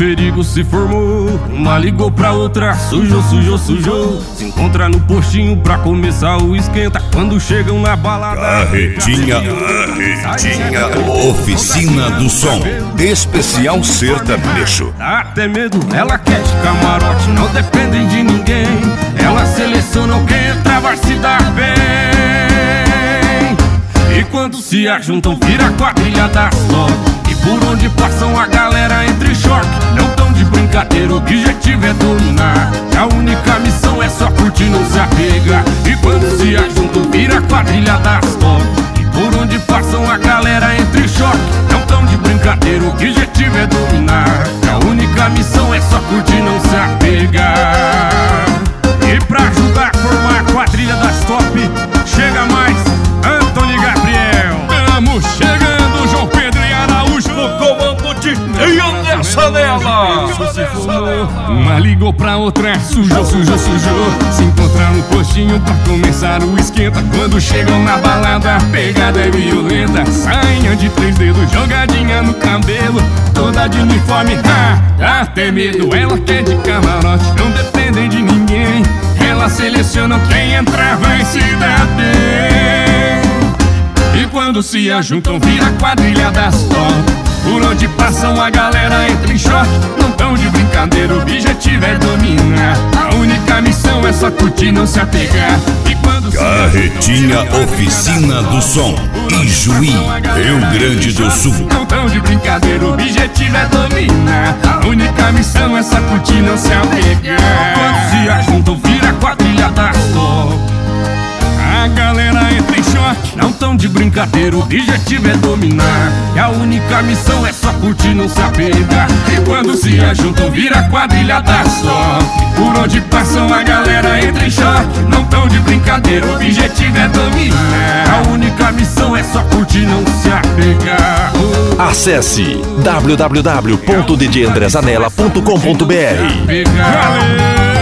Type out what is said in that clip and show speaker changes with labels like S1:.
S1: perigo se formou. Uma ligou pra outra, sujou. Se encontra no postinho pra começar o esquenta. Quando chegam na balada,
S2: Carretinha, oficina do som, especial sertanejo.
S1: dá até medo, ela quer de camarote, não dependem de ninguém. Ela seleciona quem entra, vai se dar bem. E quando se ajuntam, vira a quadrilha das top. E por onde passam a galera entra em choque. Não tão de brincadeira, o objetivo é dominar. A única missão é só curtir, não se apega. E quando se ajuntam, vira a quadrilha das top. E por onde passam a galera entra em choque. Não tão de brincadeira, o objetivo é dominar. A única missão é só curtir, não se apegar. E pra ajudar a formar a quadrilha das top, chega mais Antônio Gabriel.
S3: Estamos chegando, João Pedro e Araújo no comando de nessa nela.
S1: Uma ligou pra outra, sujou. Se encontrar no postinho pra começar o esquenta. Quando chegam na balada, a pegada é violenta. Sainha de 3 dedos, jogadinha no cabelo, toda de uniforme, dá até medo. Ela quer de camarote, não dependem de ninguém. Ela seleciona quem entrar, vai se dar bem. E quando se ajuntam, vira a quadrilha das top. Por onde passam a galera entra em choque. Não tão de brincadeira, o objetivo é dominar. A única missão é só curtir, não se apegar. E quando
S2: Carretinha, oficina do som, Ijuí, Rio Grande do Sul.
S1: não tão de brincadeira, o objetivo é dominar. A única missão é só curtir, não se apegar. Quando se ajuntam, vira a quadrilha das top. A galera entra em choque, não tão de brincadeira, o objetivo é dominar. E a única missão é só curtir, não se apegar. E quando se ajuntam, vira a quadrilha das top. Por onde passam a galera entra em choque, não tão de brincadeira, o objetivo é dominar. A única missão é só curtir, não se apegar.
S4: Acesse www.djandrezanella.com.br.
S1: Valeu!